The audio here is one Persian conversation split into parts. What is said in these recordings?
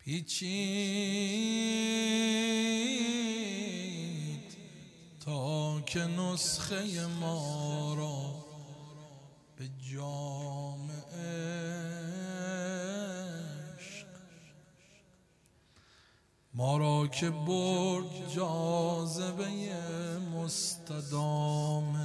پیچید تا که نسخه ما را به جام عشق، ما را که برد جاذبه مستدام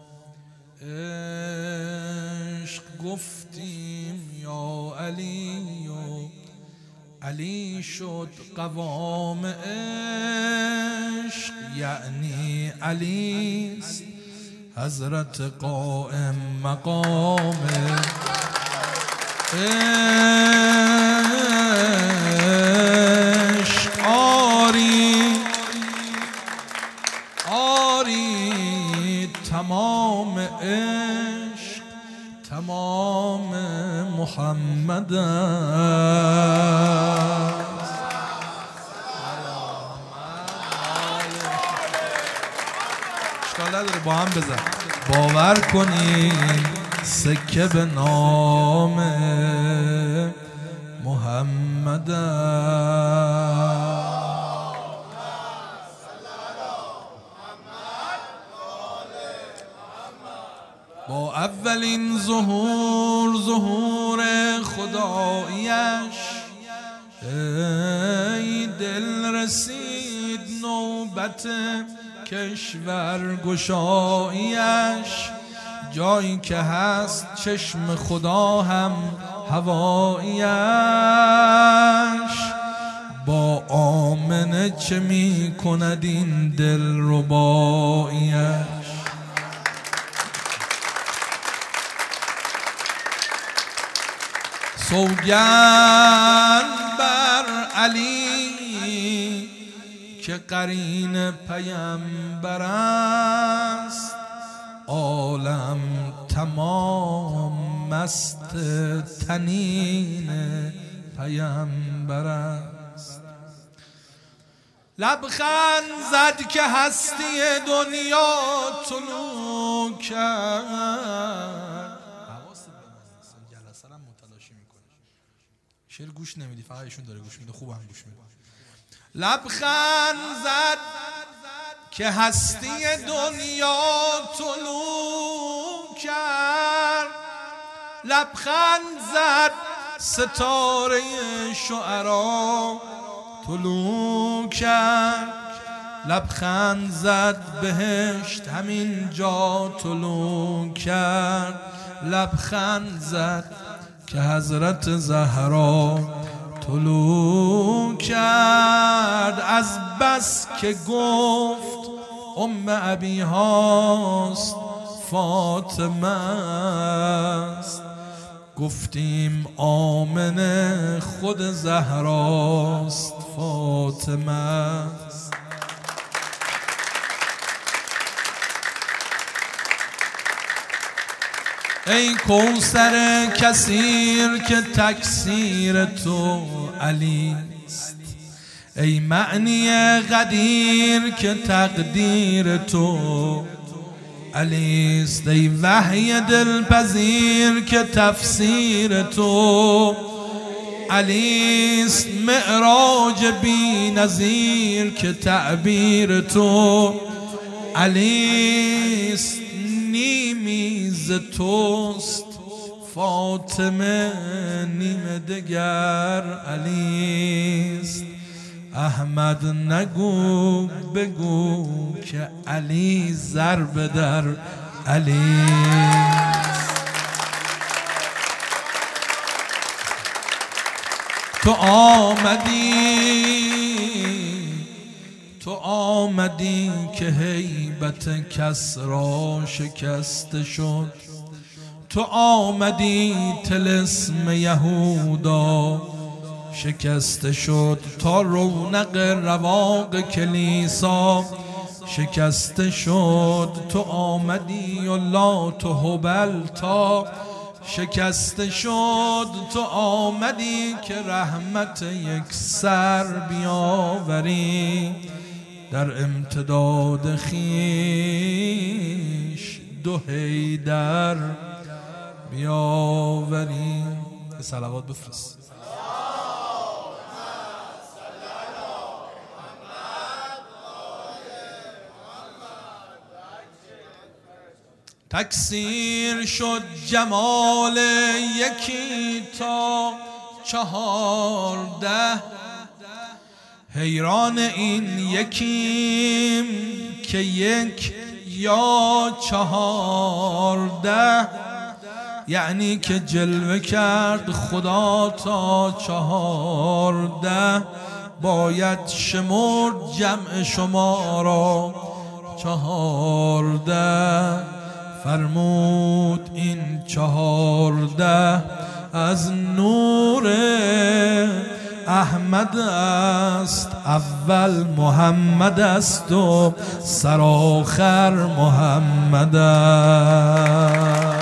عشق. گفتیم یا علی و علی شد قوام عشق، یعنی علیست حضرت قائم مقام عشق. آری تمام عشق تمام محمد است. اشکال نداره با هم بزن. باور کنین سکه به نام محمد است. با اولین ظهور خدایش ای دل رسید نوبت کشور گشایش. جایی که هست چشم خدا هم هوایش، با آمنه چه می کند این دل ربایش. سوگند بر علی که قرین پیمبر است، عالم تمام مست طنین پیمبر است. لبخند زد که هستی دنیا طلوع کرد. شعر گوش نمیدی، فقط ایشون داره گوش میده، خوب هم گوش میده. لبخند زد که هستی دنیا طلوع کرد. لبخند زد ستاره شعرا طلوع کرد. لبخند زد بهشت همین جا طلوع کرد. لبخند زد که حضرت زهرا طلوع کرد. از بس که گفت ام ابی هاست فاطمه است، گفتیم آمنه خود زهراست فاطمه است. ای کوثر کثیر که تکثیر تو علیست، ای معنی قدیر که تقدیر تو علیست، ای وحی دلپذیر که تفسیر تو علیست، معراج بی نظیر که تعبیر تو علیست، نیمی ز توست فاطمه نیم دگر علیست. احمد نگو بگو که علی ضرب در علیست. تو آمدی که هیبت کسری شکسته شد. تو آمدی طلسم یهودا شکسته شد، تا رونق رواق کلیسا شکسته شد. تو آمدی و لات و هبل تا شکسته شد. تو آمدی که رحمت یک سر بیاوری، در امتداد خیش دو حیدر بیاوری. صلوات بفرست. تکثیر شد جمال یکی تا 14. حیران این یکیم که 1 یا 14، یعنی که جلوه کرد خدا تا 14. باید شمرد جمع شما را 14. فرمود این 14 از نور احمد است، اول محمد است و سرآخر محمد است.